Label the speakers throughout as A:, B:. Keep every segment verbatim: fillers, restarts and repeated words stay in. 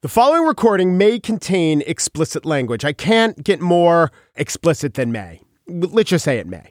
A: The following recording may contain explicit language. I can't get more explicit than may. Let's just say it may.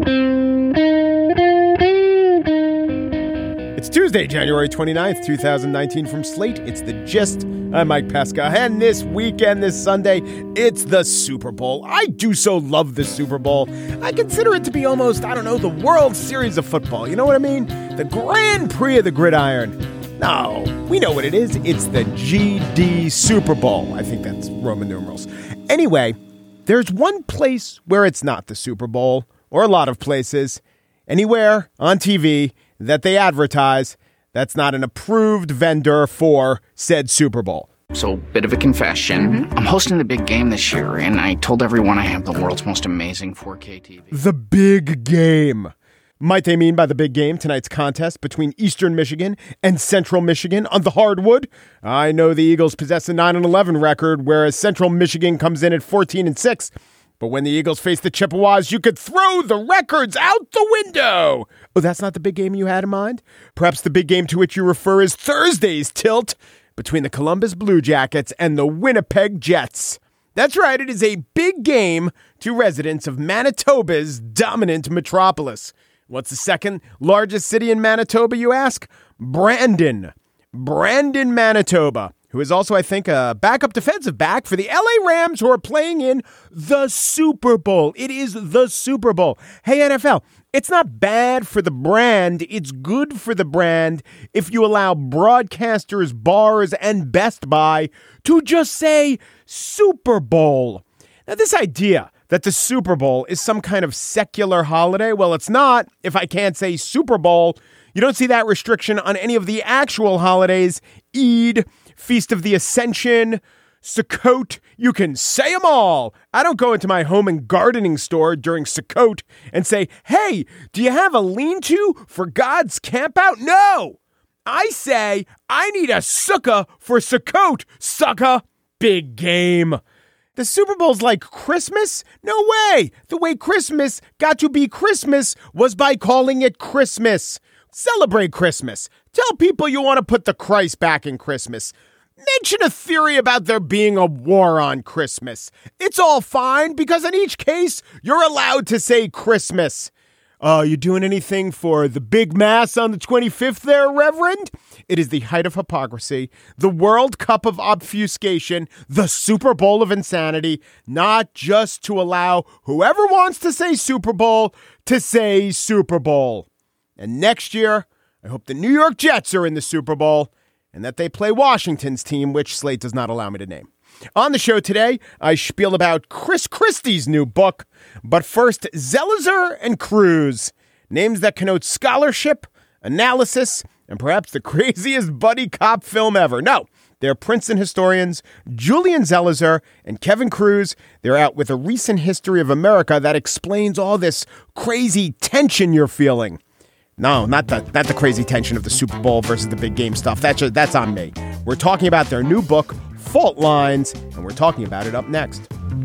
A: It's Tuesday, January twenty-ninth, twenty nineteen. From Slate, it's The Gist. I'm Mike Pesca. And this weekend, this Sunday, it's the Super Bowl. I do so love the Super Bowl. I consider it to be almost, I don't know, the World Series of football. You know what I mean? The Grand Prix of the gridiron. No, we know what it is. It's the G D Super Bowl. I think that's Roman numerals. Anyway, there's one place where it's not the Super Bowl, or a lot of places, anywhere on T V that they advertise that's not an approved vendor for said Super Bowl.
B: So, bit of a confession. Mm-hmm. I'm hosting the big game this year, and I told everyone I have the world's most amazing four K T V.
A: The big game. Might they mean by the big game tonight's contest between Eastern Michigan and Central Michigan on the hardwood? I know the Eagles possess a nine and eleven record, whereas Central Michigan comes in at fourteen and six. But when the Eagles face the Chippewas, you could throw the records out the window. Oh, that's not the big game you had in mind? Perhaps the big game to which you refer is Thursday's tilt between the Columbus Blue Jackets and the Winnipeg Jets. That's right, it is a big game to residents of Manitoba's dominant metropolis. What's the second largest city in Manitoba, you ask? Brandon. Brandon, Manitoba, who is also, I think, a backup defensive back for the L A Rams, who are playing in the Super Bowl. It is the Super Bowl. Hey, N F L, it's not bad for the brand. It's good for the brand if you allow broadcasters, bars, and Best Buy to just say Super Bowl. Now, this idea that the Super Bowl is some kind of secular holiday, well, it's not. If I can't say Super Bowl, you don't see that restriction on any of the actual holidays. Eid, Feast of the Ascension, Sukkot, you can say them all. I don't go into my home and gardening store during Sukkot and say, hey, do you have a lean-to for God's campout? No. I say, I need a sukkah for Sukkot, sucker. Big game. The Super Bowl's like Christmas? No way! The way Christmas got to be Christmas was by calling it Christmas. Celebrate Christmas. Tell people you want to put the Christ back in Christmas. Mention a theory about there being a war on Christmas. It's all fine because in each case, you're allowed to say Christmas. Uh, you doing anything for the big mass on the twenty-fifth there, Reverend? It is the height of hypocrisy, the World Cup of obfuscation, the Super Bowl of insanity, not just to allow whoever wants to say Super Bowl to say Super Bowl. And next year, I hope the New York Jets are in the Super Bowl and that they play Washington's team, which Slate does not allow me to name. On the show today, I spiel about Chris Christie's new book. But first, Zelizer and Cruz, names that connote scholarship, analysis, and perhaps the craziest buddy cop film ever. No, they're Princeton historians, Julian Zelizer and Kevin Cruz. They're out with a recent history of America that explains all this crazy tension you're feeling. No, not the not the crazy tension of the Super Bowl versus the big game stuff. That's just, that's on me. We're talking about their new book, Fault Lines, and we're talking about it up next.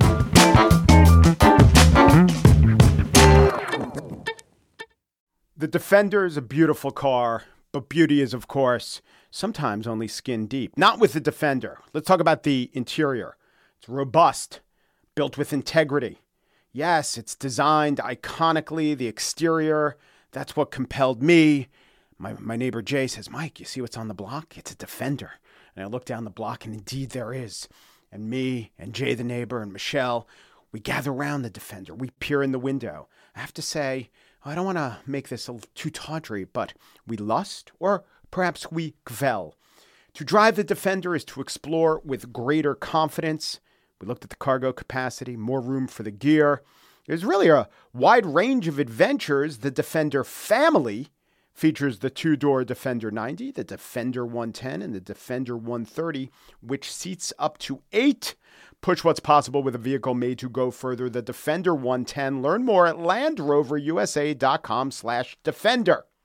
A: The Defender is a beautiful car, but beauty is, of course, sometimes only skin deep. Not with the Defender. Let's talk about the interior. It's robust, built with integrity. Yes, it's designed iconically. The exterior, that's what compelled me. My, my neighbor Jay says, Mike, you see what's on the block? It's a Defender. And I look down the block, and indeed there is. And me and Jay, the neighbor, and Michelle, we gather around the Defender. We peer in the window. I have to say, I don't want to make this a too tawdry, but we lust, or perhaps we gvel. To drive the Defender is to explore with greater confidence. We looked at the cargo capacity, more room for the gear. There's really a wide range of adventures. The Defender family features the two-door Defender ninety, the Defender one ten, and the Defender one thirty, which seats up to eight. Push what's possible with a vehicle made to go further. The Defender one ten. Learn more at landroverusa.com slash Defender.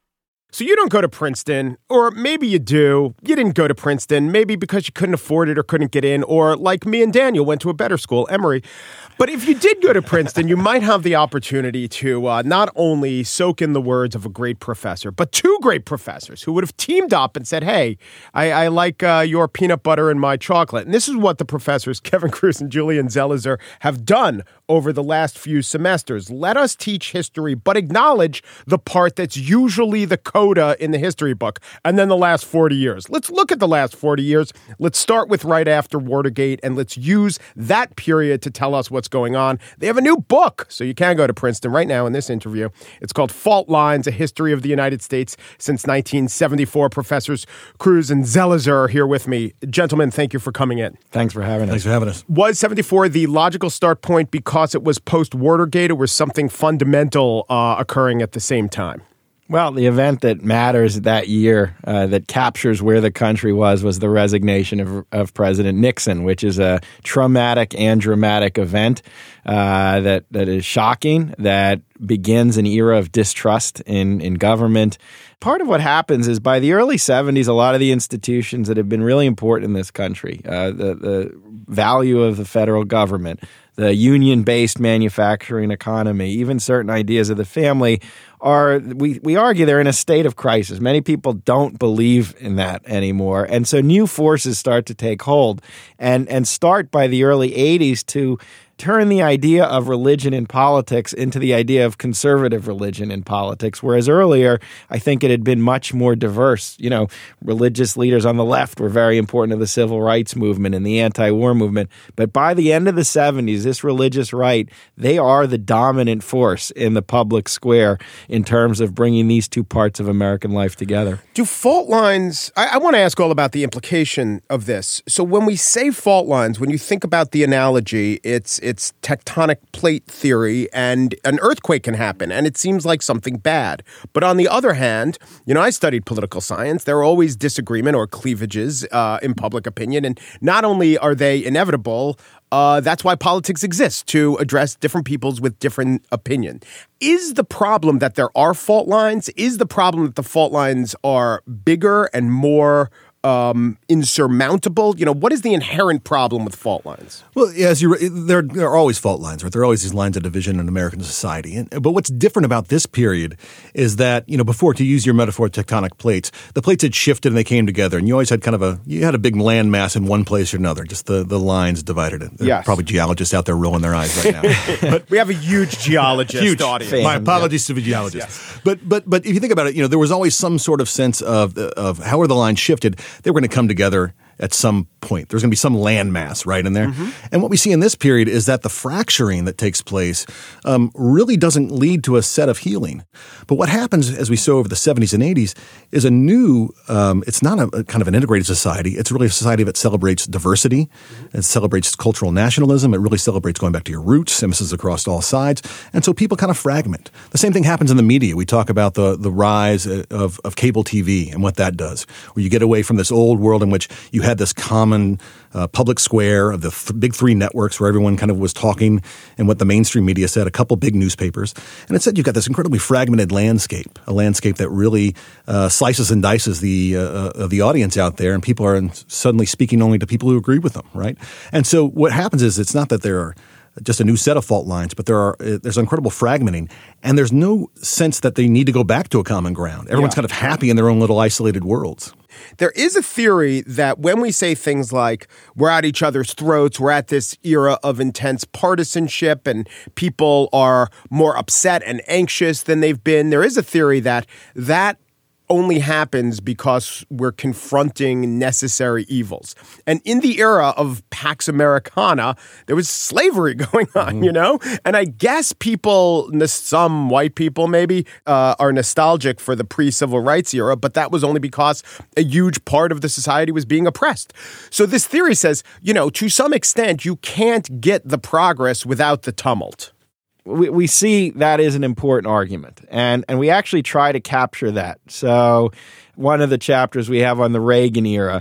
A: So you don't go to Princeton, or maybe you do. You didn't go to Princeton, maybe because you couldn't afford it or couldn't get in, or like me and Daniel went to a better school, Emory. But if you did go to Princeton, you might have the opportunity to uh, not only soak in the words of a great professor, but two great professors who would have teamed up and said, hey, I, I like uh, your peanut butter and my chocolate. And this is what the professors, Kevin Kruse and Julian Zelizer, have done over the last few semesters. Let us teach history, but acknowledge the part that's usually the coda in the history book, and then the last forty years. Let's look at the last forty years. Let's start with right after Watergate, and let's use that period to tell us what's going on. They have a new book, so you can go to Princeton right now in this interview. It's called Fault Lines, A History of the United States Since nineteen seventy-four. Professors Kruse and Zelizer are here with me. Gentlemen, thank you for coming in.
C: Thanks for having us.
D: Thanks for having us.
A: Was seventy-four the logical start point because it was post-Watergate, or was something fundamental uh, occurring at the same time?
C: Well, the event that matters that year, uh, that captures where the country was, was the resignation of, of President Nixon, which is a traumatic and dramatic event uh, that that is shocking, that begins an era of distrust in, in government. Part of what happens is by the early seventies, a lot of the institutions that have been really important in this country, uh, the, the value of the federal government, the union-based manufacturing economy, even certain ideas of the family, are we, we argue they're in a state of crisis. Many people don't believe in that anymore. And so new forces start to take hold and, and start by the early eighties to turn the idea of religion in politics into the idea of conservative religion in politics, whereas earlier, I think it had been much more diverse. You know, religious leaders on the left were very important to the civil rights movement and the anti-war movement. But by the end of the seventies, this religious right, they are the dominant force in the public square in terms of bringing these two parts of American life together.
A: Do fault lines, I, I want to ask all about the implication of this. So when we say fault lines, when you think about the analogy, it's it's tectonic plate theory, and an earthquake can happen, and it seems like something bad. But on the other hand, you know, I studied political science. There are always disagreement or cleavages uh, in public opinion, and not only are they inevitable, Uh, that's why politics exists, to address different peoples with different opinion. Is the problem that there are fault lines? Is the problem that the fault lines are bigger and more um, insurmountable? You know, what is the inherent problem with fault lines?
D: Well, as you, there, there are always fault lines, right? There are always these lines of division in American society. And, but what's different about this period is that, you know, before, to use your metaphor, tectonic plates, the plates had shifted and they came together, and you always had kind of a, you had a big land mass in one place or another. Just the, the lines divided it. There
A: yes.
D: are probably geologists out there rolling their eyes right now.
A: But we have a huge geologist
D: huge
A: audience.
D: Fan, My apologies yeah. to the geologists. Yes. But but but if you think about it, you know, there was always some sort of sense of of how are the lines shifted. They were going to come together at some point. There's going to be some landmass right in there. Mm-hmm. And what we see in this period is that the fracturing that takes place um, really doesn't lead to a set of healing. But what happens, as we saw over the seventies and eighties, is a new, um, it's not a, a kind of an integrated society. It's really a society that celebrates diversity. Mm-hmm. It celebrates cultural nationalism. It really celebrates going back to your roots, emphasis across all sides. And so people kind of fragment. The same thing happens in the media. We talk about the, the rise of, of cable T V and what that does, where you get away from this old world in which you had this common uh, public square of the th- big three networks where everyone kind of was talking and what the mainstream media said, a couple big newspapers. And instead, you've got this incredibly fragmented landscape, a landscape that really uh, slices and dices the uh, uh, the audience out there, and people are suddenly speaking only to people who agree with them, right? And so what happens is it's not that there are just a new set of fault lines, but there are there's incredible fragmenting, and there's no sense that they need to go back to a common ground. Everyone's yeah. kind of happy in their own little isolated worlds.
A: There is a theory that when we say things like we're at each other's throats, we're at this era of intense partisanship and people are more upset and anxious than they've been, there is a theory that that only happens because we're confronting necessary evils. And in the era of Pax Americana, there was slavery going on, mm-hmm. you know? And I guess people, some white people maybe, uh, are nostalgic for the pre-civil rights era, but that was only because a huge part of the society was being oppressed. So this theory says, you know, to some extent, you can't get the progress without the tumult.
C: We, we see that is an important argument, and, and we actually try to capture that. So one of the chapters we have on the Reagan era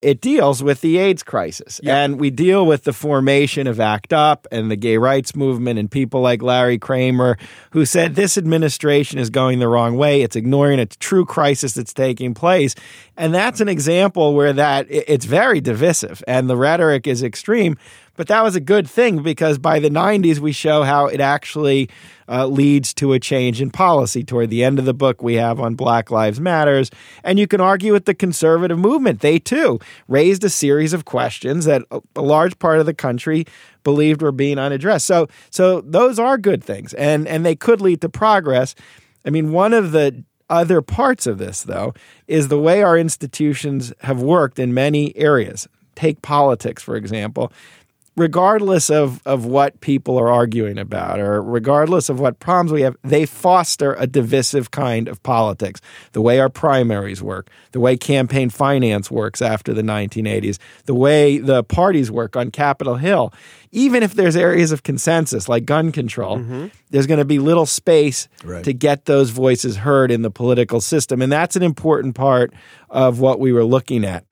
C: it deals with the AIDS crisis.
A: Yeah.
C: And we deal with the formation of ACT UP and the gay rights movement and people like Larry Kramer who said this administration is going the wrong way. It's ignoring a true crisis that's taking place. And that's an example where that it's very divisive and the rhetoric is extreme. But that was a good thing because by the nineties, we show how it actually uh, leads to a change in policy. Toward the end of the book, we have on Black Lives Matters. And you can argue with the conservative movement. They, too, raised a series of questions that a, a large part of the country believed were being unaddressed. So so those are good things, and, and they could lead to progress. I mean, one of the other parts of this, though, is the way our institutions have worked in many areas. Take politics, for example. Regardless of, of what people are arguing about or regardless of what problems we have, they foster a divisive kind of politics. The way our primaries work, the way campaign finance works after the nineteen eighties, the way the parties work on Capitol Hill. Even if there's areas of consensus like gun control, mm-hmm. there's going to be little space right. to get those voices heard in the political system. And that's an important part of what we were looking at.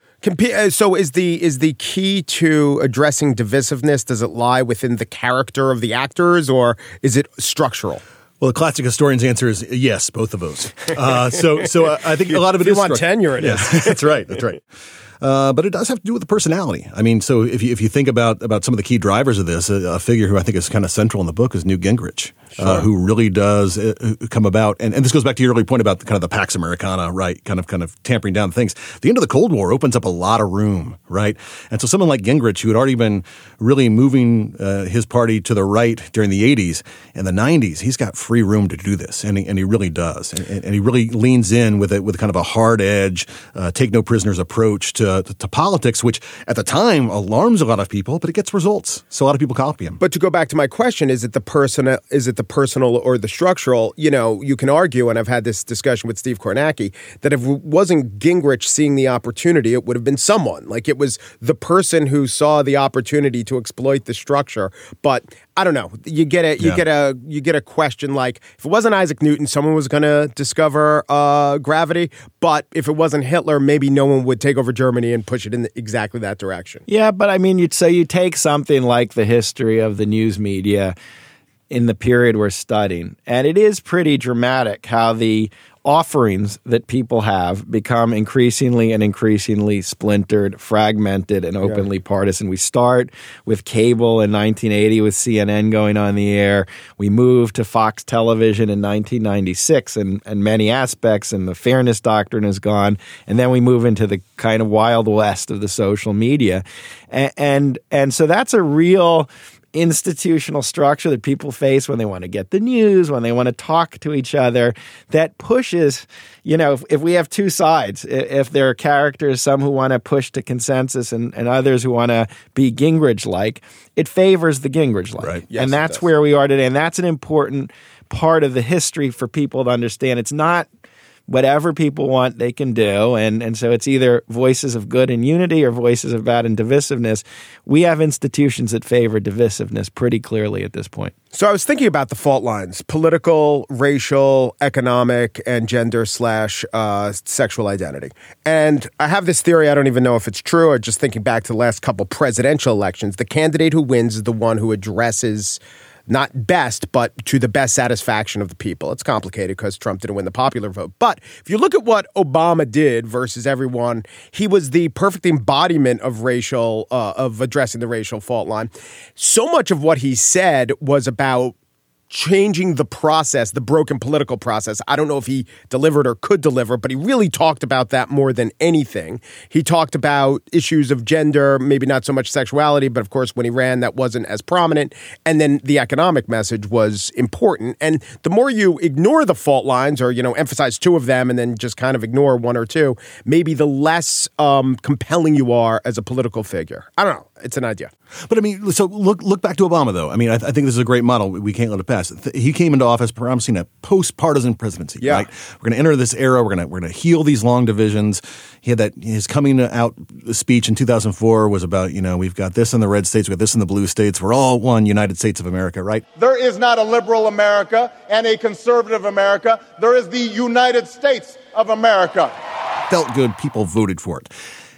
A: So is the is the key to addressing divisiveness, does it lie within the character of the actors or is it structural?
D: Well, the classic historian's answer is yes, both of those. Uh, so so uh, I think a lot of it
A: if
D: is
A: you want
D: structural.
A: tenure, it
D: yeah,
A: is.
D: That's right. That's right. Uh, but it does have to do with the personality. I mean, so if you if you think about about some of the key drivers of this, a, a figure who I think is kind of central in the book is Newt Gingrich, sure. uh, who really does uh, come about. And, and this goes back to your early point about the, kind of the Pax Americana, right? Kind of kind of tampering down things. The end of the Cold War opens up a lot of room, right? And so someone like Gingrich, who had already been really moving uh, his party to the right during the eighties and the nineties, he's got free room to do this, and he, and he really does. And, and he really leans in with it with kind of a hard edge, uh, take no prisoners approach to, to, to politics, which at the time alarms a lot of people, but it gets results. So a lot of people copy him.
A: But to go back to my question, is it the personal, is it the personal or the structural? You know, you can argue, and I've had this discussion with Steve Kornacki, that if it wasn't Gingrich seeing the opportunity, it would have been someone. Like it was the person who saw the opportunity to exploit the structure. But I don't know. You get a you yeah. get a you get a question like if it wasn't Isaac Newton, someone was going to discover uh, gravity. But if it wasn't Hitler, maybe no one would take over Germany and push it in exactly that direction.
C: Yeah, but I mean, you'd say you take something like the history of the news media in the period we're studying, and it is pretty dramatic how the offerings that people have become increasingly and increasingly splintered, fragmented, and openly yeah. partisan. We start with cable in nineteen eighty with C N N going on the air. We move to Fox Television in nineteen ninety-six and, and many aspects, and the fairness doctrine is gone. And then we move into the kind of wild west of the social media. And, and, and so that's a real institutional structure that people face when they want to get the news, when they want to talk to each other, that pushes, you know, if, if we have two sides, if there are characters, some who want to push to consensus and, and others who want to be Gingrich-like, it favors the Gingrich-like.
D: Right.
A: Yes,
C: and that's where we are today. And that's an important part of the history for people to understand. It's not whatever people want, they can do. And, and so it's either voices of good and unity or voices of bad and divisiveness. We have institutions that favor divisiveness pretty clearly at this point.
A: So I was thinking about the fault lines: political, racial, economic, and gender slash uh, sexual identity. And I have this theory, I don't even know if it's true, or just thinking back to the last couple presidential elections, the candidate who wins is the one who addresses not best, but to the best satisfaction of the people. It's complicated because Trump didn't win the popular vote. But if you look at what Obama did versus everyone, he was the perfect embodiment of racial, uh, of addressing the racial fault line. So much of what he said was about changing the process, the broken political process. I don't know if he delivered or could deliver, but he really talked about that more than anything. He talked about issues of gender, maybe not so much sexuality, but of course when he ran that wasn't as prominent. And then the economic message was important. And the more you ignore the fault lines or, you know, emphasize two of them and then just kind of ignore one or two, maybe the less um, compelling you are as a political figure. I don't know. It's an idea.
D: But I mean, so look look back to Obama, though. I mean, I, th- I think this is a great model. We can't let it pass. Th- he came into office promising a post-partisan presidency.
A: Yeah.
D: Right? We're going to enter this era. We're going to we're going to heal these long divisions. He had that his coming out speech in two thousand four was about, you know, we've got this in the red states, we've got this in the blue states. We're all one United States of America, right?
E: There is not a liberal America and a conservative America. There is the United States of America.
D: Felt good. People voted for it.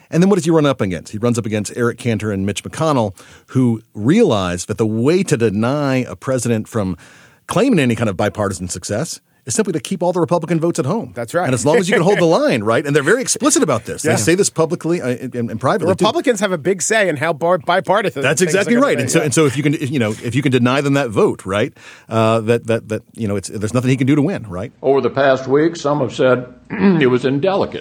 D: And then what does he run up against? He runs up against Eric Cantor and Mitch McConnell, who realized that the way to deny a president from claiming any kind of bipartisan success is simply to keep all the Republican votes at home.
A: That's right.
D: And as long as you can hold the line, right? And they're very explicit about this.
A: Yeah.
D: They say this publicly uh, and, and privately.
A: The Republicans too. have a big say in how bar- bipartisan.
D: That's
A: things
D: exactly
A: are
D: right.
A: be,
D: And so,
A: yeah.
D: and so, if you can, if, you know, if you can deny them that vote, right? Uh, that that that you know, it's there's nothing he can do to win, right?
F: Over the past week, some have said it was indelicate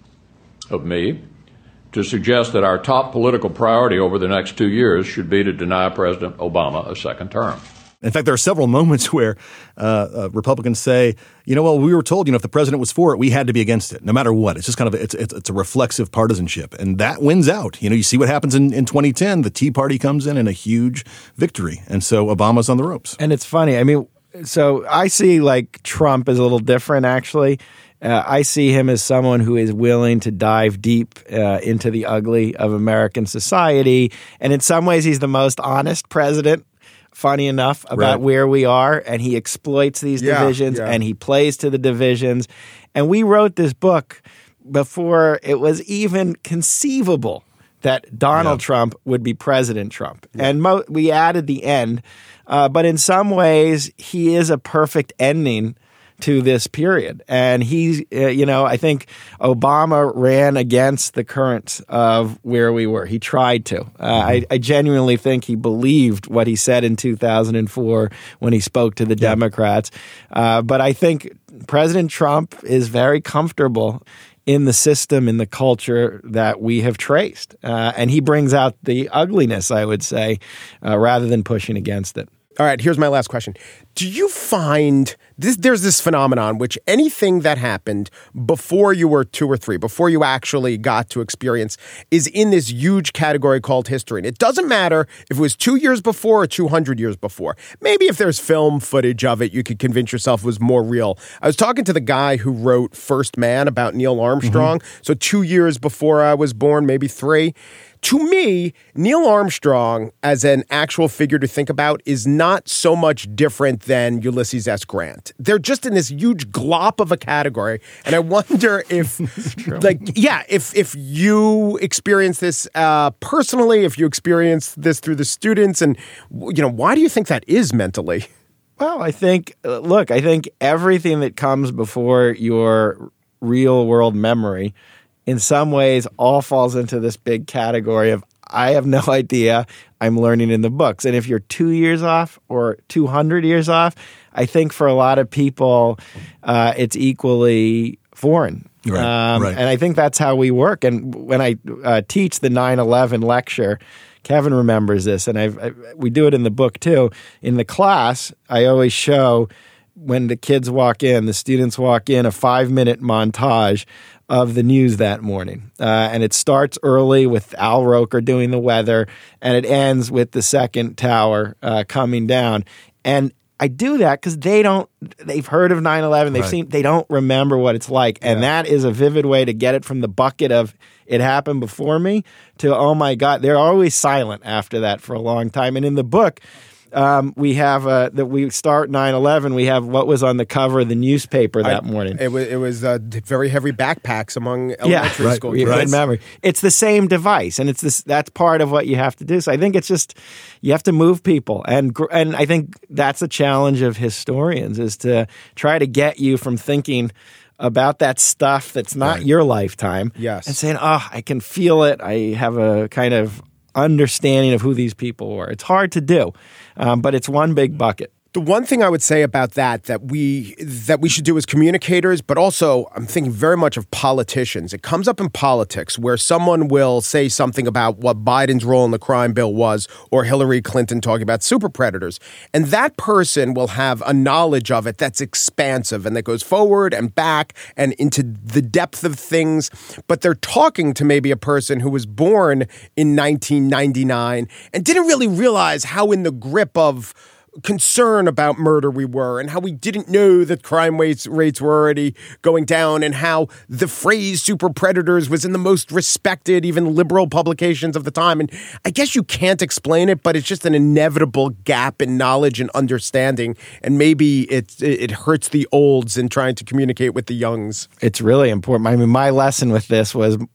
F: of me to suggest that our top political priority over the next two years should be to deny President Obama a second term.
D: In fact, there are several moments where uh, uh, Republicans say, you know, well, we were told, you know, if the president was for it, we had to be against it, no matter what. It's just kind of a, it's, it's it's a reflexive partisanship, and that wins out. You know, you see what happens in, in twenty ten. The Tea Party comes in and a huge victory, and so Obama's on the ropes.
C: And it's funny. I mean, so I see like Trump is a little different, actually. Uh, I see him as someone who is willing to dive deep uh, into the ugly of American society, and in some ways, he's the most honest president. Funny enough, about
D: right.
C: where we are, and he exploits these
A: yeah,
C: divisions,
A: yeah.
C: and he plays to the divisions. And we wrote this book before it was even conceivable that Donald
D: yeah.
C: Trump would be President Trump. Yeah. And mo- we added the end, uh, but in some ways, he is a perfect ending to this period. And he's, uh, you know, I think Obama ran against the currents of where we were. He tried to. Uh, mm-hmm. I, I genuinely think he believed what he said in two thousand four when he spoke to the yeah. Democrats. Uh, but I think President Trump is very comfortable in the system, in the culture that we have traced. Uh, and he brings out the ugliness, I would say, uh, rather than pushing against it.
A: All right, here's my last question. Do you find this, there's this phenomenon which anything that happened before you were two or three, before you actually got to experience, is in this huge category called history. And it doesn't matter if it was two years before or two hundred years before. Maybe if there's film footage of it, you could convince yourself it was more real. I was talking to the guy who wrote First Man about Neil Armstrong. Mm-hmm. So two years before I was born, maybe three. To me, Neil Armstrong, as an actual figure to think about, is not so much different than Ulysses S. Grant. They're just in this huge glop of a category. And I wonder if, like, yeah, if if you experience this uh, personally, if you experience this through the students, and, you know, why do you think that is mentally?
C: Well, I think, uh, look, I think everything that comes before your real world memory in some ways all falls into this big category of I have no idea, I'm learning in the books. And if you're two years off or two hundred years off, I think for a lot of people, uh, it's equally foreign.
D: Right,
C: um,
D: right.
C: And I think that's how we work. And when I uh, teach the nine eleven lecture, Kevin remembers this, and I've, I, we do it in the book too. In the class, I always show when the kids walk in, the students walk in, a five-minute montage of the news that morning. Uh, and it starts early with Al Roker doing the weather, and it ends with the second tower uh, coming down. And I do that because they don't, they've heard of nine eleven, they've
D: right.
C: seen, they don't remember what it's like. And yeah. that is a vivid way to get it from the bucket of it happened before me to, oh my God, they're always silent after that for a long time. And in the book, Um, we have uh, that we start nine eleven. We have what was on the cover of the newspaper that
A: I,
C: morning.
A: It was it was uh, very heavy backpacks among elementary
C: yeah, right.
A: school
C: We
A: kids.
C: Good memory. It's the same device, and it's this. That's part of what you have to do. So I think it's just you have to move people, and and I think that's a challenge of historians is to try to get you from thinking about that stuff that's not
D: right.
C: your lifetime,
A: yes,
C: and saying, oh, I can feel it. I have a kind of understanding of who these people were. It's hard to do, um, but it's one big bucket.
A: The one thing I would say about that that we that we should do as communicators, but also I'm thinking very much of politicians. It comes up in politics where someone will say something about what Biden's role in the crime bill was, or Hillary Clinton talking about super predators. And that person will have a knowledge of it that's expansive and that goes forward and back and into the depth of things. But they're talking to maybe a person who was born in nineteen ninety-nine and didn't really realize how in the grip of concern about murder we were, and how we didn't know that crime rates rates were already going down, and how the phrase super predators was in the most respected, even liberal publications of the time. And I guess you can't explain it, but it's just an inevitable gap in knowledge and understanding. And maybe it, it hurts the olds in trying to communicate with the youngs.
C: It's really important. I mean, my lesson with this was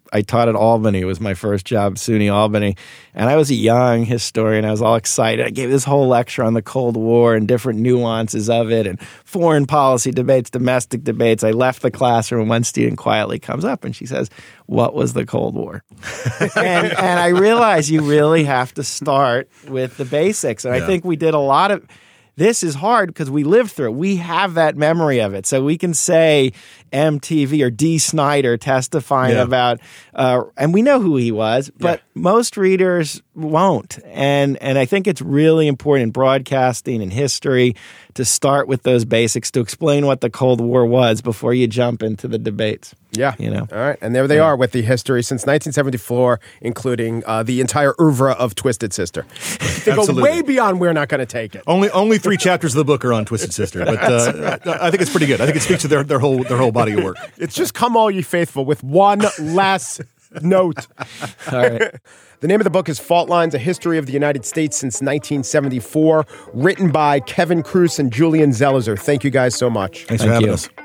C: I taught at Albany. It was my first job, SUNY Albany. And I was a young historian. I was all excited. I gave this whole lecture on the Cold War and different nuances of it and foreign policy debates, domestic debates. I left the classroom and one student quietly comes up and she says, "What was the Cold War?" and, and I realized you really have to start with the basics. And
D: yeah.
C: I think we did a lot of... This is hard because we lived through it. We have that memory of it. So we can say M T V or Dee Snider testifying
D: yeah.
C: about, uh, and we know who he was, but
D: yeah.
C: most readers won't. And and I think it's really important in broadcasting and history to start with those basics, to explain what the Cold War was before you jump into the debates.
A: Yeah.
C: You know.
A: All right. And there they yeah. are with the history since nineteen seventy-four, including uh, the entire oeuvre of Twisted Sister. They go way beyond We're Not Going to Take It.
D: Only only three chapters of the book are on Twisted Sister, but uh, I think it's pretty good. I think it speaks to their, their whole their whole body of work.
A: It's just Come All Ye Faithful with one last note.
C: All right.
A: The name of the book is Fault Lines, A History of the United States Since nineteen seventy-four, written by Kevin Kruse and Julian Zelizer. Thank you guys so much.
D: Thanks
C: Thank
D: for having
C: you.
D: us.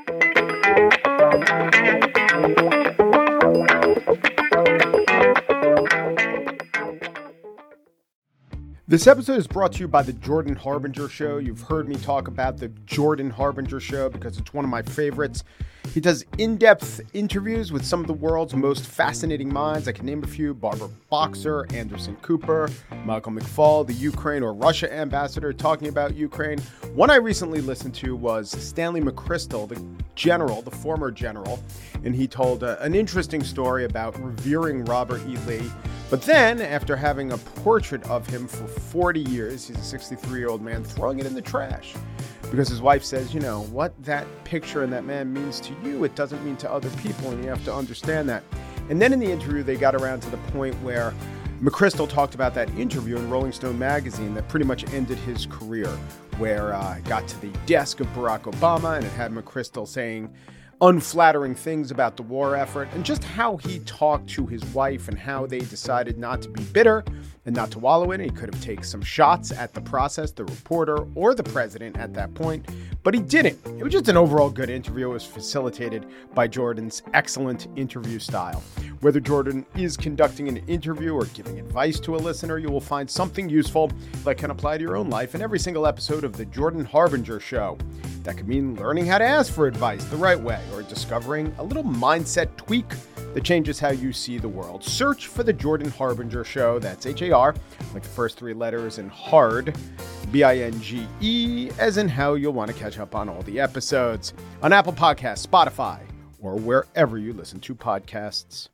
A: This episode is brought to you by the Jordan Harbinger Show. You've heard me talk about the Jordan Harbinger Show because it's one of my favorites. He does in-depth interviews with some of the world's most fascinating minds. I can name a few: Barbara Boxer, Anderson Cooper, Michael McFaul, the Ukraine or Russia ambassador talking about Ukraine. One I recently listened to was Stanley McChrystal, the general, the former general, and he told uh, an interesting story about revering Robert E. Lee. But then, after having a portrait of him for forty years, he's a sixty-three-year-old man, throwing it in the trash. Because his wife says, you know, what that picture and that man means to you, it doesn't mean to other people, and you have to understand that. And then in the interview, they got around to the point where McChrystal talked about that interview in Rolling Stone magazine that pretty much ended his career, where uh, it got to the desk of Barack Obama, and it had McChrystal saying unflattering things about the war effort, and just how he talked to his wife and how they decided not to be bitter and not to wallow in it. He could have taken some shots at the process, the reporter, or the president at that point, but he didn't. It was just an overall good interview. It was facilitated by Jordan's excellent interview style. Whether Jordan is conducting an interview or giving advice to a listener, you will find something useful that can apply to your own life in every single episode of The Jordan Harbinger Show. That could mean learning how to ask for advice the right way, or discovering a little mindset tweak that changes how you see the world. Search for The Jordan Harbinger Show. That's H A R, like the first three letters, and hard, B I N G E, as in how you'll want to catch up on all the episodes on Apple Podcasts, Spotify, or wherever you listen to podcasts.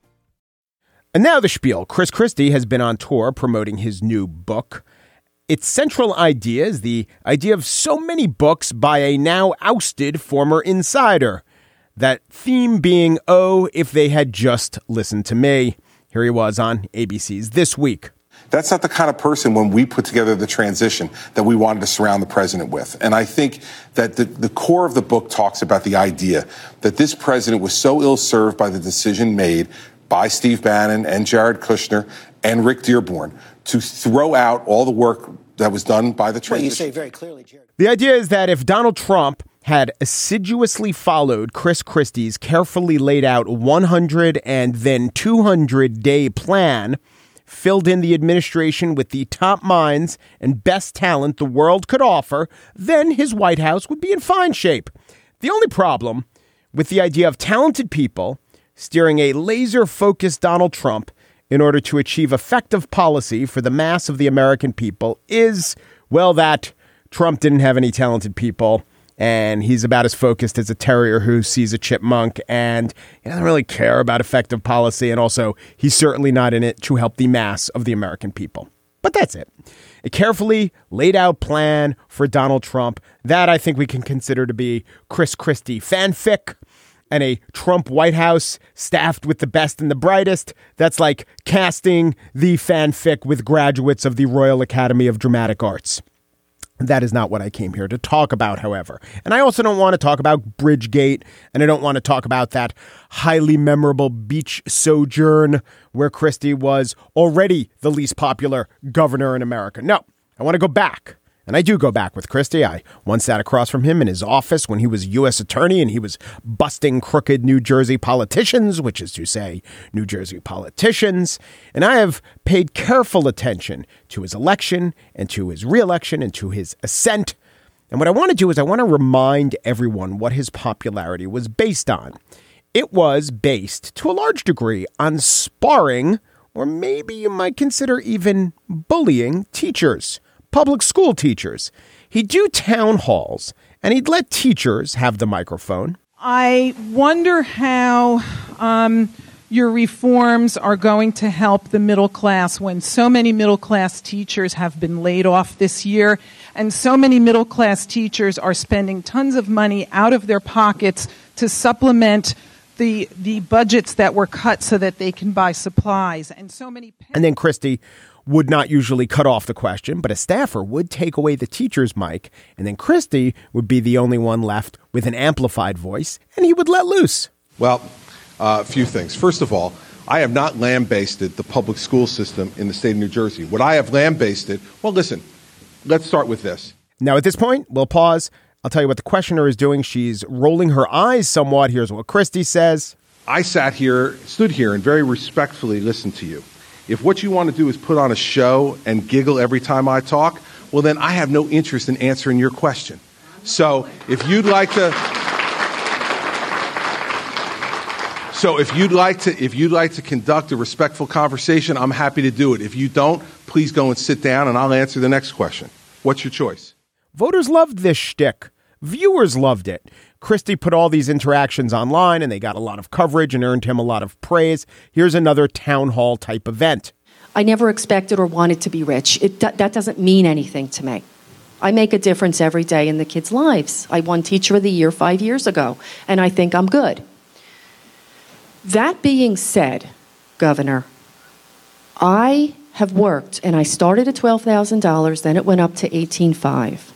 A: And now the spiel. Chris Christie has been on tour promoting his new book. Its central idea is the idea of so many books by a now ousted former insider. That theme being, oh, if they had just listened to me. Here he was on A B C's This Week.
G: That's not the kind of person, when we put together the transition, that we wanted to surround the president with. And I think that the, the core of the book talks about the idea that this president was so ill-served by the decision made by Steve Bannon and Jared Kushner and Rick Dearborn to throw out all the work that was done by the transition.
H: Well, you say very clearly, Jared.
A: The idea is that if Donald Trump had assiduously followed Chris Christie's carefully laid out one hundred and then two hundred day plan, filled in the administration with the top minds and best talent the world could offer, then his White House would be in fine shape. The only problem with the idea of talented people steering a laser-focused Donald Trump in order to achieve effective policy for the mass of the American people is, well, that Trump didn't have any talented people, and he's about as focused as a terrier who sees a chipmunk, and he doesn't really care about effective policy, and also he's certainly not in it to help the mass of the American people. But that's it. A carefully laid out plan for Donald Trump that I think we can consider to be Chris Christie fanfic, and a Trump White House staffed with the best and the brightest. That's like casting the fanfic with graduates of the Royal Academy of Dramatic Arts. That is not what I came here to talk about, however. And I also don't want to talk about Bridgegate, and I don't want to talk about that highly memorable beach sojourn where Christie was already the least popular governor in America. No, I want to go back, And I do go back with Christie. I once sat across from him in his office when he was U S attorney and he was busting crooked New Jersey politicians, which is to say, New Jersey politicians. And I have paid careful attention to his election and to his reelection and to his ascent. And what I want to do is I want to remind everyone what his popularity was based on. It was based, to a large degree, on sparring, or maybe you might consider even bullying, teachers, public school teachers. He'd do town halls, and he'd let teachers have the microphone.
H: I wonder how um, your reforms are going to help the middle class when so many middle class teachers have been laid off this year, and so many middle class teachers are spending tons of money out of their pockets to supplement the the budgets that were cut so that they can buy supplies. And so many.
A: And then Christie would not usually cut off the question, but a staffer would take away the teacher's mic, and then Christie would be the only one left with an amplified voice, and he would let loose.
I: Well, uh, a few things. First of all, I have not lambasted the public school system in the state of New Jersey. What I have lambasted, well, listen, let's start with this.
A: Now, at this point, we'll pause. I'll tell you what the questioner is doing. She's rolling her eyes somewhat. Here's what Christie says.
I: I sat here, stood here, and very respectfully listened to you. If what you want to do is put on a show and giggle every time I talk, well, then I have no interest in answering your question. So if you'd like to, so if you'd like to, if you'd like to conduct a respectful conversation, I'm happy to do it. If you don't, please go and sit down, and I'll answer the next question. What's your choice?
A: Voters loved this shtick. Viewers loved it. Christie put all these interactions online, and they got a lot of coverage and earned him a lot of praise. Here's another town hall type event.
J: I never expected or wanted to be rich. It, that doesn't mean anything to me. I make a difference every day in the kids' lives. I won Teacher of the Year five years ago, and I think I'm good. That being said, Governor, I have worked, and I started at twelve thousand dollars, then it went up to eighteen thousand five hundred dollars.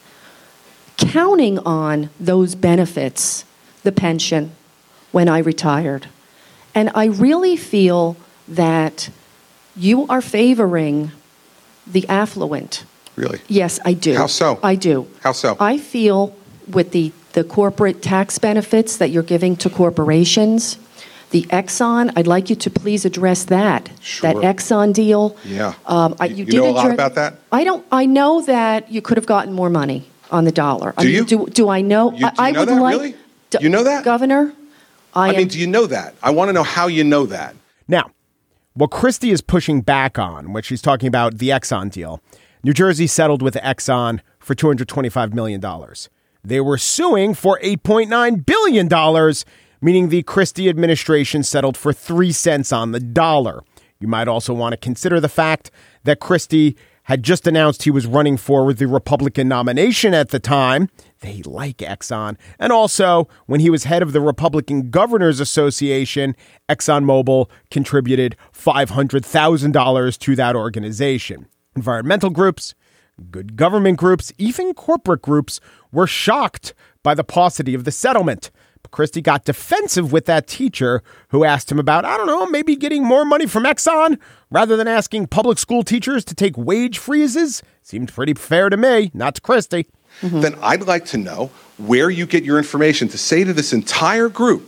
J: Counting on those benefits, the pension, when I retired. And I really feel that you are favoring the affluent.
I: Really?
J: Yes, I do.
I: How so?
J: I do.
I: How so?
J: I feel with the, the corporate tax benefits that you're giving to corporations, the Exxon, I'd like you to please address that.
I: Sure.
J: That Exxon deal.
I: Yeah.
J: Um, I,
I: you
J: you
I: you know a lot
J: address-
I: about that?
J: I don't. I know that you could have gotten more money on the dollar.
I: Do
J: I mean,
I: you?
J: Do, do I know?
I: You, do you
J: I, I
I: know
J: would
I: that,
J: like.
I: really?
J: D-
I: You know that?
J: Governor? I,
I: I
J: am,
I: mean, do you know that? I want to know how you know that.
A: Now, what Christie is pushing back on, when she's talking about the Exxon deal, New Jersey settled with Exxon for two hundred twenty-five million dollars. They were suing for eight point nine billion dollars, meaning the Christie administration settled for three cents on the dollar. You might also want to consider the fact that Christie had just announced he was running for the Republican nomination at the time. They like Exxon. And also, when he was head of the Republican Governors Association, ExxonMobil contributed five hundred thousand dollars to that organization. Environmental groups, good government groups, even corporate groups were shocked by the paucity of the settlement. But Christie got defensive with that teacher who asked him about, I don't know, maybe getting more money from Exxon rather than asking public school teachers to take wage freezes. Seemed pretty fair to me, not to Christie.
I: Mm-hmm. Then I'd like to know where you get your information to say to this entire group,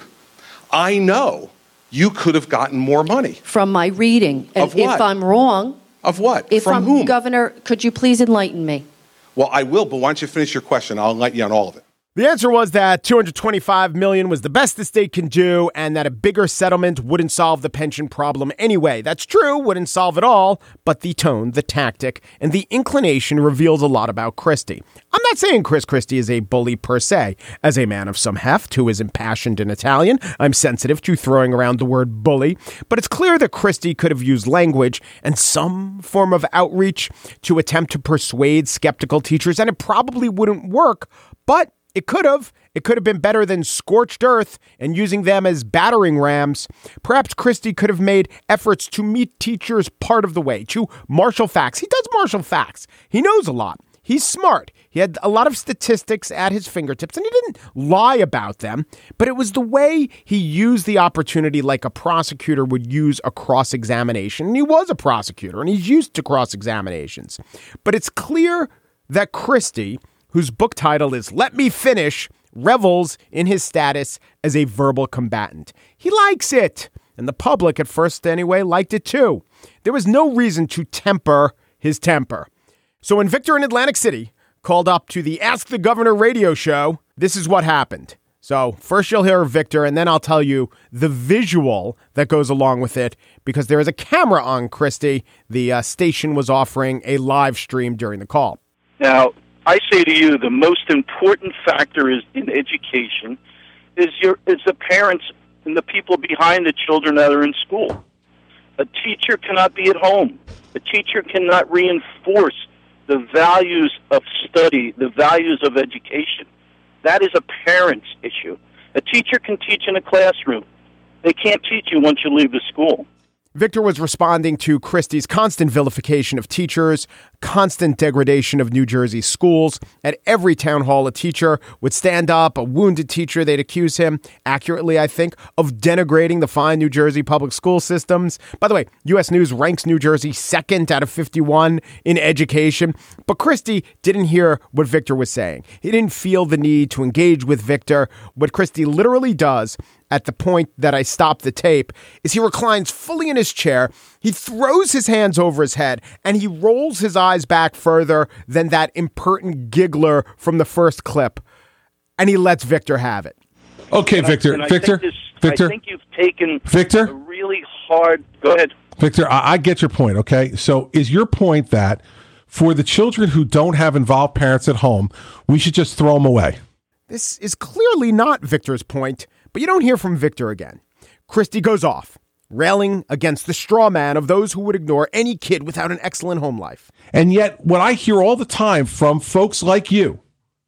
I: I know you could have gotten more money.
J: From my reading. And
I: Of what?
J: if I'm wrong.
I: Of what?
J: If
I: From
J: I'm,
I: whom?
J: Governor, could you please enlighten me?
I: Well, I will, but why don't you finish your question? I'll enlighten you on all of it.
A: The answer was that two hundred twenty-five million dollars was the best the state can do and that a bigger settlement wouldn't solve the pension problem anyway. That's true, wouldn't solve it all, but the tone, the tactic, and the inclination reveals a lot about Christie. I'm not saying Chris Christie is a bully per se. As a man of some heft who is impassioned in Italian, I'm sensitive to throwing around the word bully, but it's clear that Christie could have used language and some form of outreach to attempt to persuade skeptical teachers, and it probably wouldn't work, but it could have. It could have been better than scorched earth and using them as battering rams. Perhaps Christie could have made efforts to meet teachers part of the way, to marshal facts. He does marshal facts. He knows a lot. He's smart. He had a lot of statistics at his fingertips, and he didn't lie about them, but it was the way he used the opportunity like a prosecutor would use a cross-examination. And he was a prosecutor, and he's used to cross-examinations. But it's clear that Christie, whose book title is Let Me Finish, revels in his status as a verbal combatant. He likes it. And the public, at first anyway, liked it too. There was no reason to temper his temper. So when Victor in Atlantic City called up to the Ask the Governor radio show, this is what happened. So first you'll hear Victor, and then I'll tell you the visual that goes along with it, because there is a camera on Christie. The uh, station was offering a live stream during the call.
K: Now, I say to you, the most important factor is in education is your is the parents and the people behind the children that are in school. A teacher cannot be at home. A teacher cannot reinforce the values of study, the values of education. That is a parent's issue. A teacher can teach in a classroom. They can't teach you once you leave the school.
A: Victor was responding to Christie's constant vilification of teachers, constant degradation of New Jersey schools. At every town hall, a teacher would stand up, a wounded teacher. They'd accuse him, accurately, I think, of denigrating the fine New Jersey public school systems. By the way, U S News ranks New Jersey second out of fifty-one in education. But Christie didn't hear what Victor was saying. He didn't feel the need to engage with Victor. What Christie literally does at the point that I stop the tape is he reclines fully in his chair. He throws his hands over his head and he rolls his eyes back further than that impertinent giggler from the first clip. And he lets Victor have it.
L: Okay, and Victor.
K: I,
L: Victor.
K: This,
L: Victor.
K: I think you've taken
L: Victor?
K: a really hard... Go ahead.
L: Victor, I, I get your point, okay? So is your point that for the children who don't have involved parents at home, we should just throw them away?
A: This is clearly not Victor's point. But you don't hear from Victor again. Christie goes off, railing against the straw man of those who would ignore any kid without an excellent home life.
L: And yet, what I hear all the time from folks like you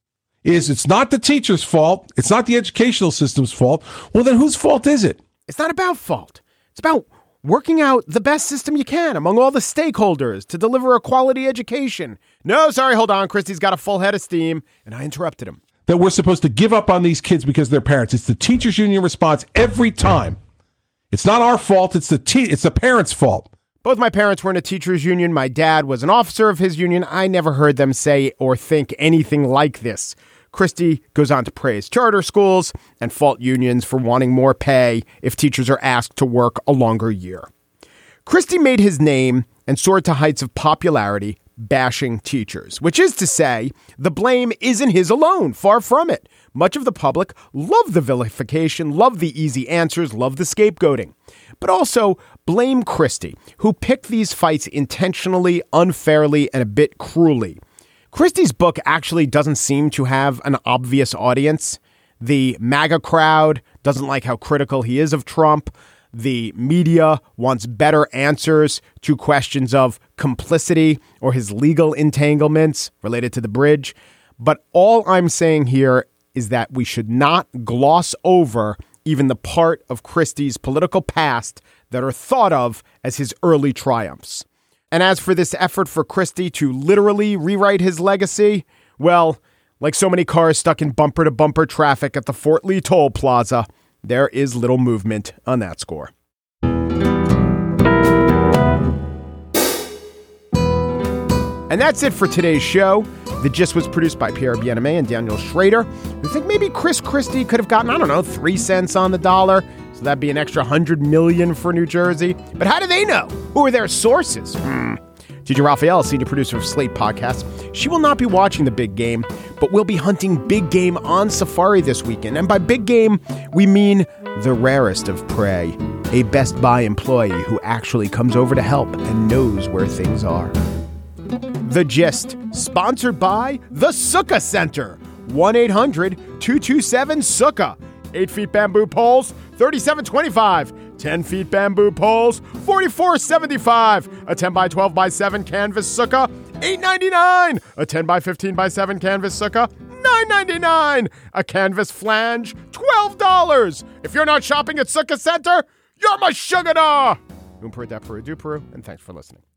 L: is it's not the teacher's fault. It's not the educational system's fault. Well, then whose fault is it?
A: It's not about fault. It's about working out the best system you can among all the stakeholders to deliver a quality education. No, sorry, hold on. Christie's got a full head of steam, and I interrupted him.
L: That we're supposed to give up on these kids because they're parents. It's the teachers union response every time. It's not our fault. It's the te- it's the parents' fault.
A: Both my parents were in a teachers union. My dad was an officer of his union. I never heard them say or think anything like this. Christie goes on to praise charter schools and fault unions for wanting more pay if teachers are asked to work a longer year. Christie made his name and soared to heights of popularity bashing teachers, which is to say, the blame isn't his alone. Far from it. Much of the public love the vilification, love the easy answers, love the scapegoating, but also blame Christie, who picked these fights intentionally, unfairly, and a bit cruelly. Christie's book actually doesn't seem to have an obvious audience. The MAGA crowd doesn't like how critical he is of Trump. The media wants better answers to questions of complicity or his legal entanglements related to the bridge. But all I'm saying here is that we should not gloss over even the part of Christie's political past that are thought of as his early triumphs. And as for this effort for Christie to literally rewrite his legacy, well, like so many cars stuck in bumper-to-bumper traffic at the Fort Lee Toll Plaza, there is little movement on that score. And that's it for today's show. The Gist was produced by Pierre Bien-Aimé and Daniel Schrader. We think maybe Chris Christie could have gotten, I don't know, three cents on the dollar. So that'd be an extra one hundred million dollars for New Jersey. But how do they know? Who are their sources? Hmm. T J Raphael, senior producer of Slate Podcasts. She will not be watching the big game, but will be hunting big game on safari this weekend. And by big game, we mean the rarest of prey. A Best Buy employee who actually comes over to help and knows where things are. The Gist, sponsored by the Sukkah Center. one eight hundred two two seven Sukkah. Eight feet bamboo poles, thirty-seven twenty-five. ten feet bamboo poles, forty-four seventy-five. A ten by twelve by seven canvas sukkah, eight ninety-nine. A ten by fifteen by seven canvas sukkah, nine ninety-nine. A canvas flange, twelve dollars. If you're not shopping at Sukkah Center, you're my sugar da. Oom Peru, da Peru, do Peru, and thanks for listening.